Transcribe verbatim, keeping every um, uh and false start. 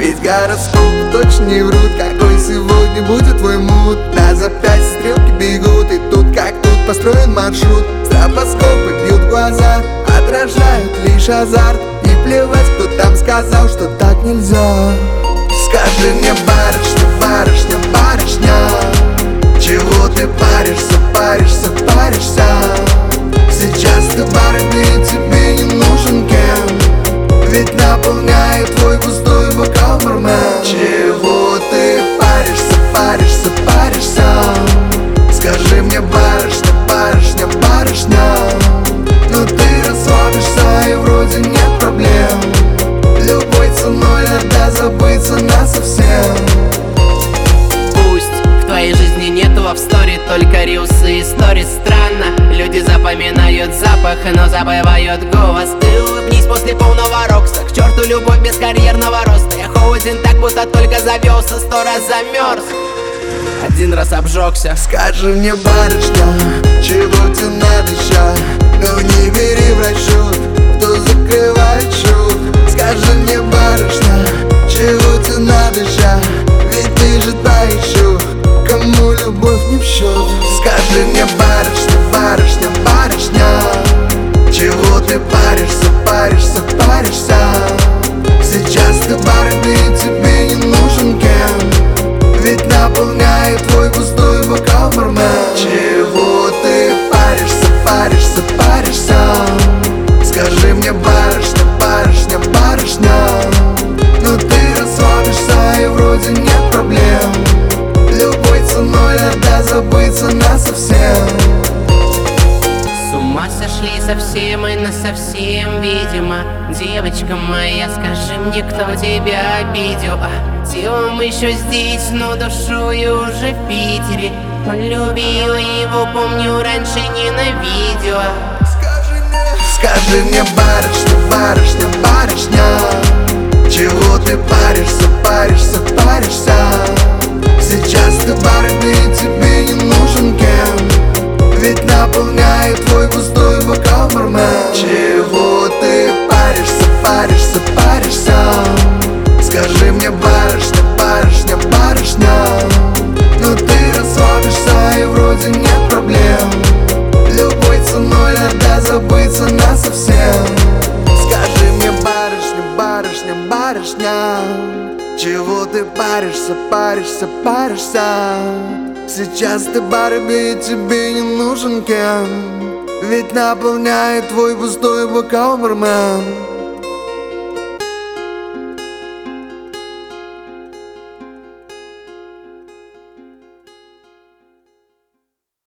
Ведь гороскопы точно не врут. Какой сегодня будет твой мут? На запястье стрелки бегут, и тут как тут построен маршрут. Стробоскопы бьют в глаза, отражают лишь азарт. И плевать, кто там сказал, что так нельзя. Скажи мне, барышня, барышня, барышня, чего ты паришься, паришься, паришься? Сейчас ты барыня, и тебе не нужен Кен, ведь наполняет твой пустой бокал бармен. Чего ты паришься, паришься, паришься? Скажи мне, барышня, барышня, барышня, ну ты расслабишься и вроде нет проблем. Любой ценой надо забыться насовсем. Пусть в твоей жизни нету в стори только рилсы и сторис. Странно, люди запоминают запах, но забывают голос. Ты улыбнись после полного рокса, к черту любовь без карьерного роста. Я холоден так, будто только завелся, сто раз замерз, один раз обжегся. Скажи мне, барышня, чего тебе надо ща? Ну не бери в расчет, кто закрывает счет. Скажи мне, барышня, чего тебе надо ща? Ведь ты же та еще, кому любовь не в счет. Скажи мне, барышня, барышня, барышня, чего ты паришься, паришься, паришься? Сейчас ты барыня, и тебе не нужен Кен, ведь наполняет твой пустой бокал бармен. Чего ты паришься, паришься, паришься? Скажи мне, барышня, барышня, барышня, ну ты расслабишься и вроде нет проблем. Любой ценой надо забыться насовсем. С ума сошли совсем и насовсем, видимо. Девочка моя, скажи мне, кто тебя обидел? А телом еще здесь, но душою уже в Питере. Полюбила его, помню, раньше ненавидела. Скажи мне, барышня, барышня, барышня, чего ты паришься, паришься, паришься? Сейчас ты барыня, и тебе не нужен Кен, ведь наполняет твой пустой бокал бармен. Чего ты паришься, паришься, паришься? Скажи мне, барышня, барышня, барышня, ну ты расслабишься и вроде нет проблем. Любой ценой надо забыться насовсем. Скажи мне, барышня, барышня, барышня, чего ты паришься, паришься, паришься? Сейчас ты барыня, и тебе не нужен Кен, ведь наполняет твой пустой бокал бармен.